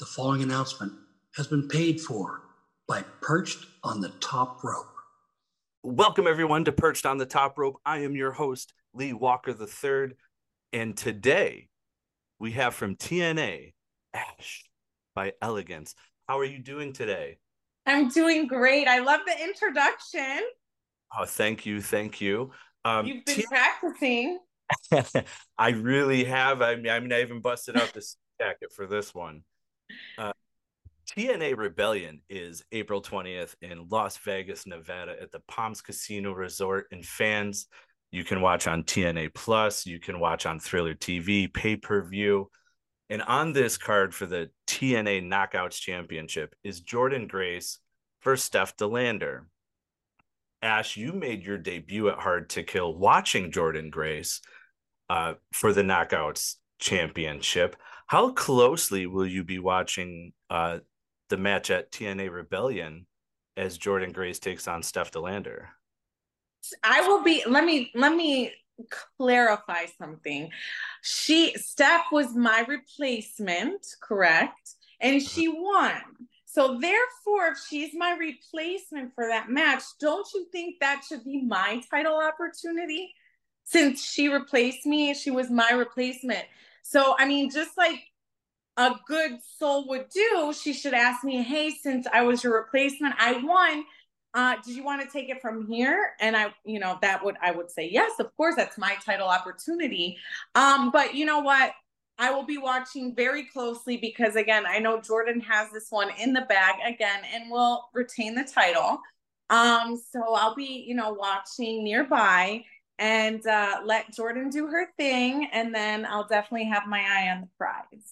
The following announcement has been paid for by Perched on the Top Rope. Welcome, everyone, to Perched on the Top Rope. I am your host, Lee Walker III, and today we have from TNA, Ash by Elegance. How are you doing today? I'm doing great. I love the introduction. Oh, thank you. Thank you. You've been practicing. I really have. I even busted out this jacket for this one. TNA Rebellion is April 20th in Las Vegas, Nevada at the Palms Casino Resort. And fans, you can watch on TNA Plus, you can watch on Thriller TV, pay-per-view. And on this card for the TNA Knockouts Championship is Jordynne Grace versus Steph De Lander. Ash, you made your debut at Hard to Kill watching Jordynne Grace for the Knockouts Championship. How closely will you be watching the match at TNA Rebellion as Jordynne Grace takes on Steph De Lander? I will be. Let me clarify something. Steph was my replacement, correct? And she won. So therefore, if she's my replacement for that match, don't you think that should be my title opportunity? Since she replaced me, she was my replacement. So, I mean, just like a good soul would do, she should ask me, hey, since I was your replacement, I won. Did you want to take it from here? And I would say, yes, of course, that's my title opportunity. But you know what? I will be watching very closely because, again, I know Jordynne has this one in the bag again and will retain the title. So I'll be, watching nearby and let Jordynne do her thing. And then I'll definitely have my eye on the prize.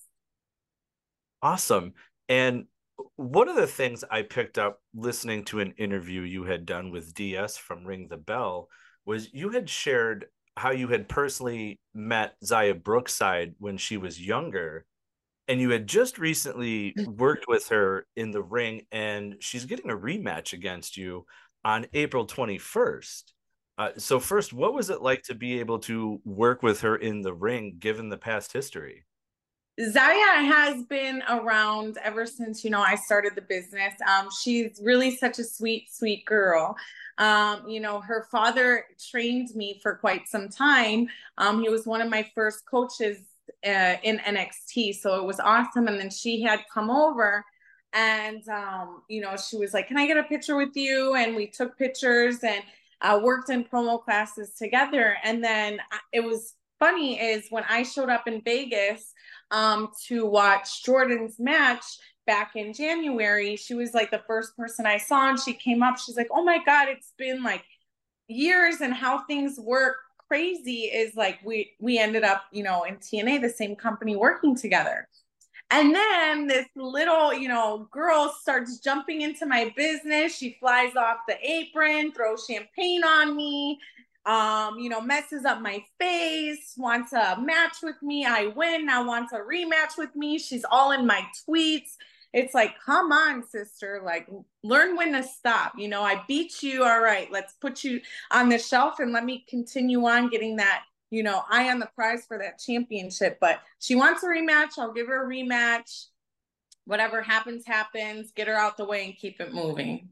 Awesome. And one of the things I picked up listening to an interview you had done with DS from Ring the Bell was you had shared how you had personally met Xia Brookside when she was younger, and you had just recently worked with her in the ring, and she's getting a rematch against you on April 21st. So first, what was it like to be able to work with her in the ring, given the past history? Xia has been around ever since, I started the business. She's really such a sweet, sweet girl. Her father trained me for quite some time. He was one of my first coaches in NXT, so it was awesome. And then she had come over and, she was like, can I get a picture with you? And we took pictures and worked in promo classes together. And then it was funny is when I showed up in Vegas to watch Jordynne's match back in January, she was like the first person I saw, and she came up, she's like, oh my God, it's been like years, and how things work crazy is like we ended up, in TNA, the same company, working together. And then this little, girl starts jumping into my business. She flies off the apron, throws champagne on me, messes up my face, wants a match with me. I win, now wants a rematch with me. She's all in my tweets. It's like, come on, sister, like, learn when to stop. I beat you. All right, let's put you on the shelf and let me continue on getting that, eye on the prize for that championship. But she wants a rematch. I'll give her a rematch. Whatever happens, happens. Get her out the way and keep it moving.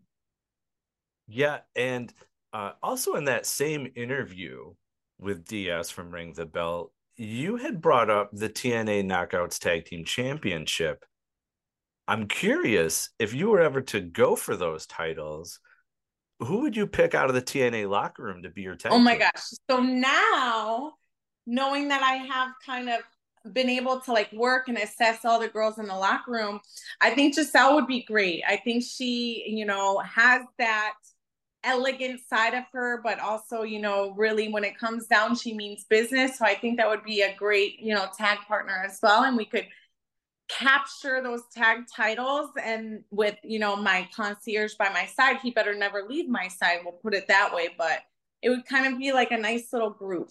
Yeah, and also in that same interview with DS from Ring the Bell, you had brought up the TNA Knockouts Tag Team Championship. I'm curious, if you were ever to go for those titles, who would you pick out of the TNA locker room to be your tag team? Oh my gosh. So now, knowing that I have kind of been able to like work and assess all the girls in the locker room, I think Giselle would be great. I think she, has that elegant side of her, but also, really when it comes down, she means business. So I think that would be a great, tag partner as well. And we could capture those tag titles, and with, my concierge by my side, he better never leave my side. We'll put it that way, but it would kind of be like a nice little group.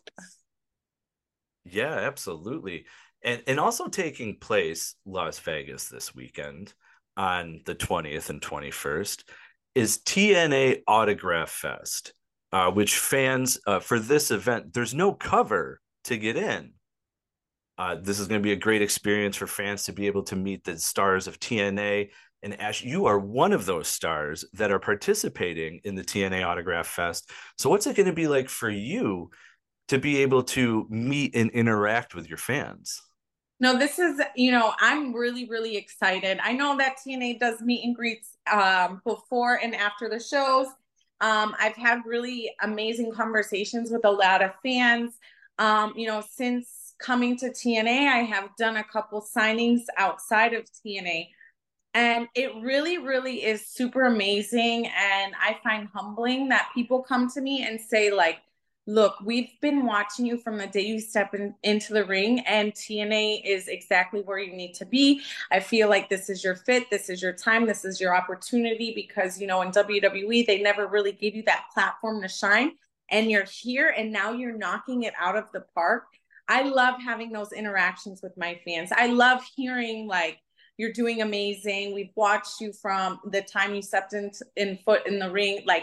Yeah, absolutely. And also taking place Las Vegas this weekend on the 20th and 21st is TNA Autograph Fest, which fans for this event, there's no cover to get in. This is going to be a great experience for fans to be able to meet the stars of TNA. And Ash, you are one of those stars that are participating in the TNA Autograph Fest. So what's it going to be like for you to be able to meet and interact with your fans? No, this is, I'm really, really excited. I know that TNA does meet and greets before and after the shows. I've had really amazing conversations with a lot of fans. Since coming to TNA, I have done a couple signings outside of TNA. And it really, really is super amazing. And I find humbling that people come to me and say, like, look, we've been watching you from the day you step into the ring, and TNA is exactly where you need to be. I feel like this is your fit. This is your time. This is your opportunity because, in WWE, they never really gave you that platform to shine. And you're here and now you're knocking it out of the park. I love having those interactions with my fans. I love hearing, like, you're doing amazing. We've watched you from the time you stepped in foot in the ring. Like,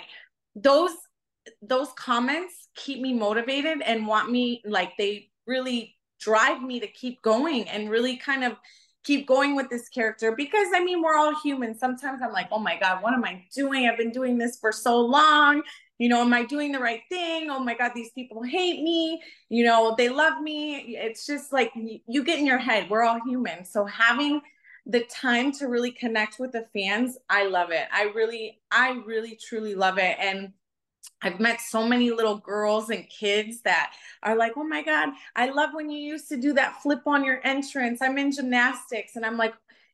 those comments keep me motivated and want me, like, they really drive me to keep going and really kind of keep going with this character because we're all human. Sometimes I'm like, oh my God, what am I doing? I've been doing this for so long. Am I doing the right thing? Oh my God, these people hate me. They love me. It's just like you get in your head. We're all human. So having the time to really connect with the fans, I love it. I really truly love it. And I've met so many little girls and kids that are like, oh my God, I love when you used to do that flip on your entrance. I'm in gymnastics. And I'm like,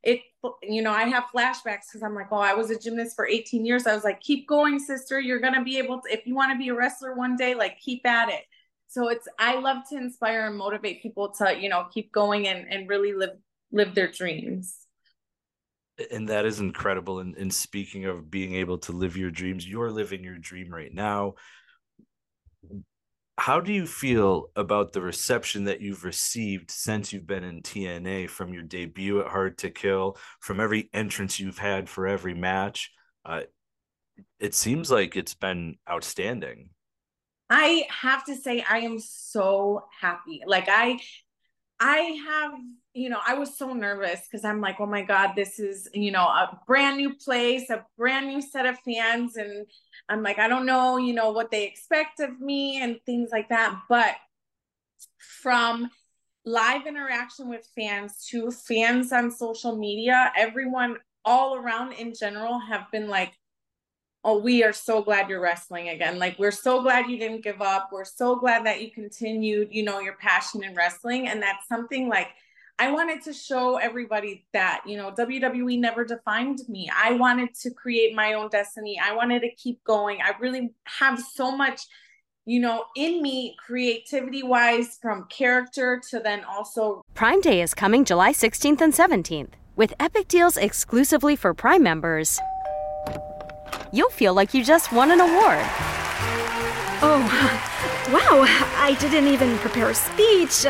I have flashbacks because I'm like, oh, I was a gymnast for 18 years. I was like, keep going, sister. You're going to be able to, if you want to be a wrestler one day, like, keep at it. So I love to inspire and motivate people to, keep going and really live their dreams. And that is incredible. And speaking of being able to live your dreams, you're living your dream right now. How do you feel about the reception that you've received since you've been in TNA, from your debut at Hard to Kill, from every entrance you've had for every match? It seems like it's been outstanding. I have to say, I am so happy. Like, I have, I was so nervous because I'm like, oh my God, this is, a brand new place, a brand new set of fans. And I'm like, I don't know, what they expect of me and things like that. But from live interaction with fans to fans on social media, everyone all around in general have been like, oh, we are so glad you're wrestling again. Like, we're so glad you didn't give up. We're so glad that you continued, your passion in wrestling. And that's something, like, I wanted to show everybody that, WWE never defined me. I wanted to create my own destiny. I wanted to keep going. I really have so much, in me, creativity wise, from character to then also. Prime Day is coming July 16th and 17th. With epic deals exclusively for Prime members, you'll feel like you just won an award. Oh, wow, I didn't even prepare a speech.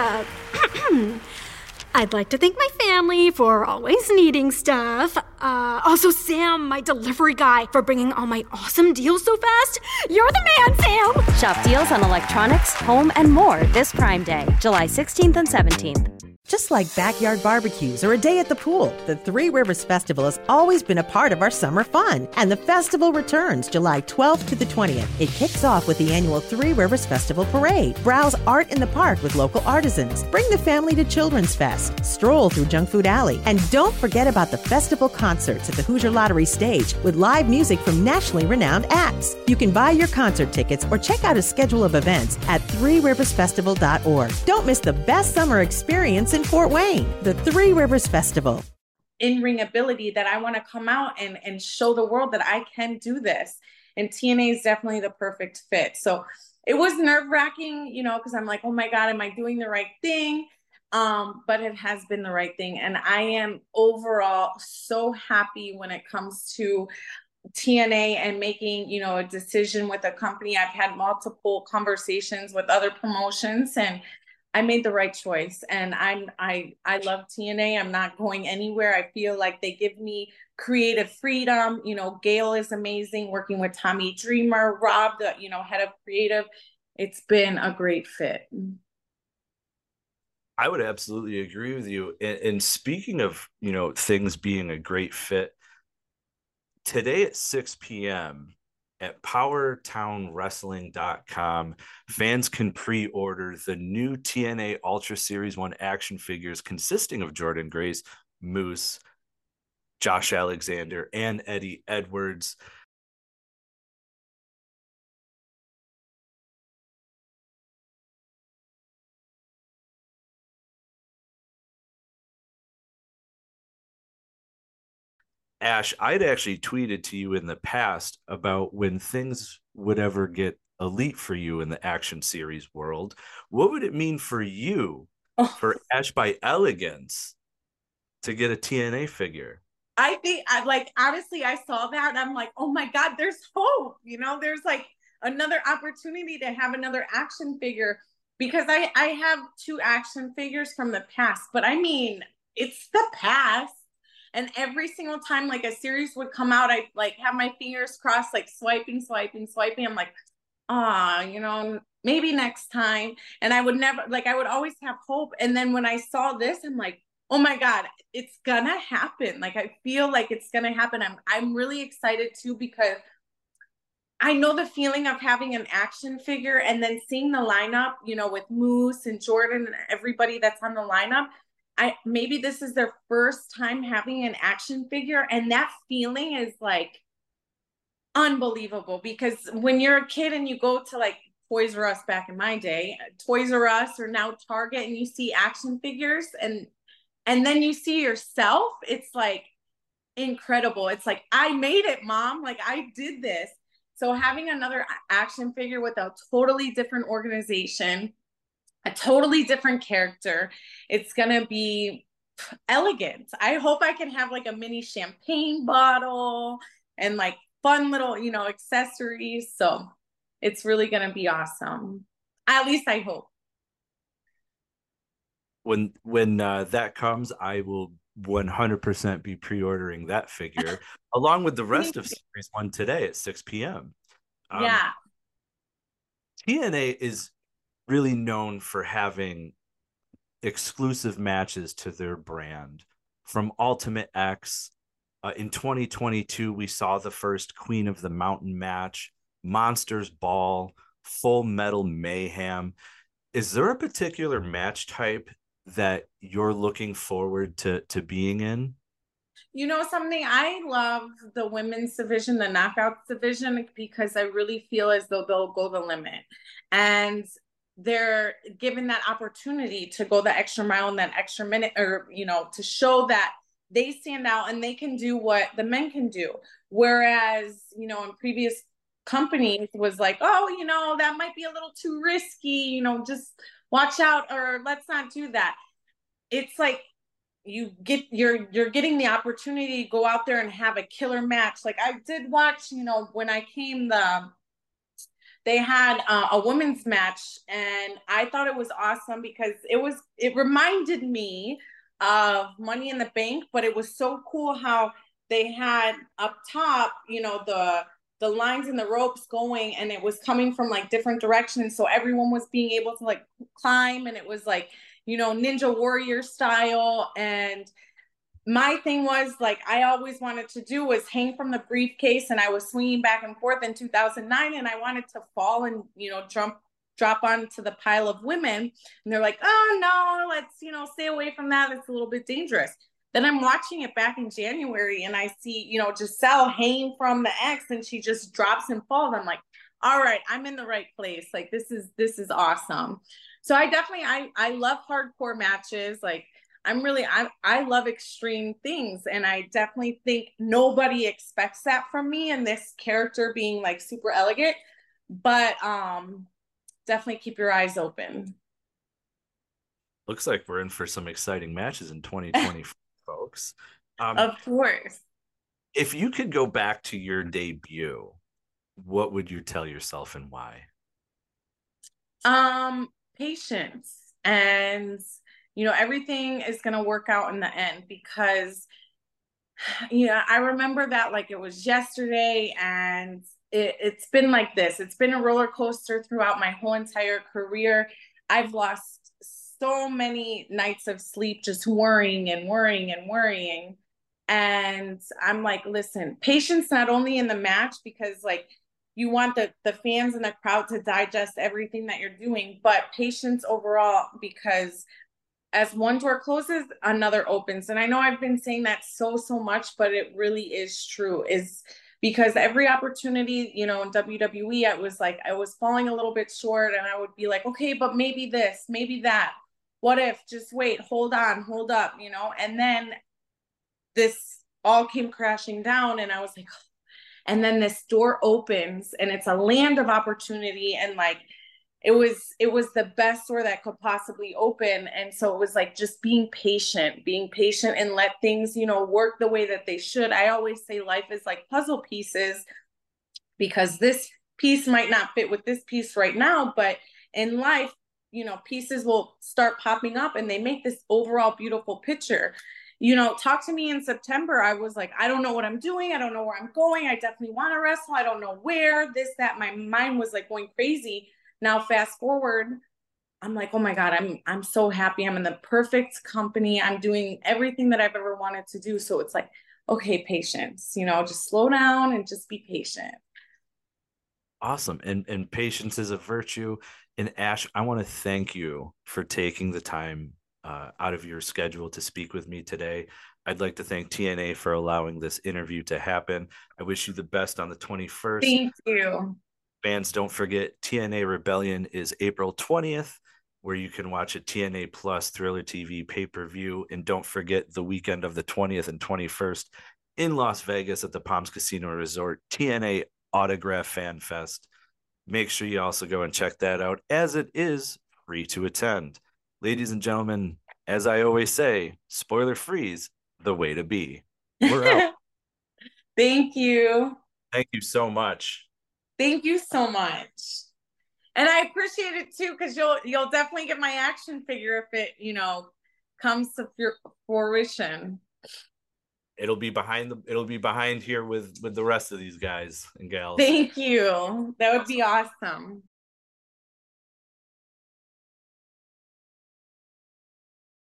I'd like to thank my family for always needing stuff. Also Sam, my delivery guy, for bringing all my awesome deals so fast. You're the man, Sam! Shop deals on electronics, home, and more this Prime Day, July 16th and 17th. Just like backyard barbecues or a day at the pool, the Three Rivers Festival has always been a part of our summer fun. And the festival returns July 12th to the 20th. It kicks off with the annual Three Rivers Festival Parade. Browse art in the park with local artisans. Bring the family to Children's Fest. Stroll through Junk Food Alley. And don't forget about the festival concerts at the Hoosier Lottery stage with live music from nationally renowned acts. You can buy your concert tickets or check out a schedule of events at threeriversfestival.org. Don't miss the best summer experience in Fort Wayne, the Three Rivers Festival. In-ring ability that I want to come out and show the world that I can do this. And TNA is definitely the perfect fit. So it was nerve-wracking, because I'm like, oh my God, am I doing the right thing? But it has been the right thing. And I am overall so happy when it comes to TNA and making, a decision with a company. I've had multiple conversations with other promotions, and I made the right choice. And I love TNA. I'm not going anywhere. I feel like they give me creative freedom. Gail is amazing, working with Tommy Dreamer, Rob, the, head of creative. It's been a great fit. I would absolutely agree with you. And speaking of, things being a great fit, today at 6 p.m. at powertownwrestling.com, fans can pre-order the new TNA Ultra Series 1 action figures consisting of Jordynne Grace, Moose, Josh Alexander, and Eddie Edwards. Ash, I'd actually tweeted to you in the past about when things would ever get elite for you in the action series world. What would it mean for you, for Ash by Elegance, to get a TNA figure? I think I like honestly, I saw that and I'm like, oh my God, there's hope. There's like another opportunity to have another action figure because I have 2 action figures from the past, but I mean, it's the past. And every single time like a series would come out, I like have my fingers crossed, like swiping. I'm like, maybe next time. And I would never I would always have hope. And then when I saw this, I'm like, oh my God, it's gonna happen. Like I feel like it's gonna happen. I'm really excited too because I know the feeling of having an action figure and then seeing the lineup, with Moose and Jordynne and everybody that's on the lineup. Maybe this is their first time having an action figure, and that feeling is like unbelievable because when you're a kid and you go to like Toys R Us back in my day, Toys R Us or now Target, and you see action figures and then you see yourself, it's like incredible. It's like, I made it, Mom. Like I did this. So having another action figure with a totally different organization, a totally different character, it's going to be elegant. I hope I can have like a mini champagne bottle and like fun little, accessories. So it's really going to be awesome. At least I hope. When that comes, I will 100% be pre-ordering that figure along with the rest of Series 1 today at 6 p.m. Yeah. TNA is really known for having exclusive matches to their brand. From Ultimate X, in 2022, we saw the first Queen of the Mountain match, Monsters Ball, Full Metal Mayhem. Is there a particular match type that you're looking forward to being in? Something, I love the women's division, the knockouts division, because I really feel as though they'll go the limit. And they're given that opportunity to go the extra mile in that extra minute or, to show that they stand out and they can do what the men can do. Whereas, in previous companies was like, oh, that might be a little too risky, just watch out or let's not do that. It's like you're getting the opportunity to go out there and have a killer match. Like I did watch, when I came, they had a women's match and I thought it was awesome because it reminded me of Money in the Bank, but it was so cool how they had up top, the lines and the ropes going and it was coming from like different directions. So everyone was being able to like climb and it was like, Ninja Warrior style. And my thing was like, I always wanted to do was hang from the briefcase and I was swinging back and forth in 2009 and I wanted to fall and, drop onto the pile of women. And they're like, oh no, let's, stay away from that. It's a little bit dangerous. Then I'm watching it back in January and I see, Giselle hanging from the X and she just drops and falls. I'm like, all right, I'm in the right place. Like, this is awesome. So I definitely, I love hardcore matches. Like I love extreme things. And I definitely think nobody expects that from me and this character being like super elegant, but definitely keep your eyes open. Looks like we're in for some exciting matches in 2020. Folks, of course. If you could go back to your debut, what would you tell yourself and why? Patience, and everything is going to work out in the end because I remember that like it was yesterday, and it's been like this. It's been a roller coaster throughout my whole entire career. I've lost so many nights of sleep just worrying and worrying and worrying. And I'm like, listen, patience not only in the match, because like you want the fans and the crowd to digest everything that you're doing, but patience overall, because as one door closes, another opens. And I know I've been saying that so much, but it really is true, is because every opportunity, you know, in WWE, I was falling a little bit short, and I would be like, okay, but maybe this, maybe that. What if, just wait, hold on, hold up, you know? And then this all came crashing down, and I was like, and then this door opens, and it's a land of opportunity, and like it was the best door that could possibly open. And so it was like just being patient and let things, you know, work the way that they should. I always say life is like puzzle pieces, because this piece might not fit with this piece right now, but in life, you know, pieces will start popping up and they make this overall beautiful picture. You know, talk to me in September. I was like, I don't know what I'm doing. I don't know where I'm going. I definitely want to wrestle. I don't know where, this, that. My mind was like going crazy. Now, fast forward, I'm like, oh my God, I'm so happy. I'm in the perfect company. I'm doing everything that I've ever wanted to do. So it's like, okay, patience, you know, just slow down and just be patient. Awesome. And patience is a virtue. And Ash, I want to thank you for taking the time out of your schedule to speak with me today. I'd like to thank TNA for allowing this interview to happen. I wish you the best on the 21st. Thank you. Fans, don't forget, TNA Rebellion is April 20th, where you can watch a TNA Plus Thriller TV pay-per-view. And don't forget the weekend of the 20th and 21st in Las Vegas at the Palms Casino Resort, TNA Autograph Fan Fest. Make sure you also go and check that out, as it is free to attend. Ladies and gentlemen, as I always say, spoiler free's the way to be. We're out. Thank you. Thank you so much. Thank you so much. And I appreciate it too, because you'll definitely get my action figure if it, you know, comes to fruition. It'll be behind here with the rest of these guys and gals. Thank you. That would be awesome.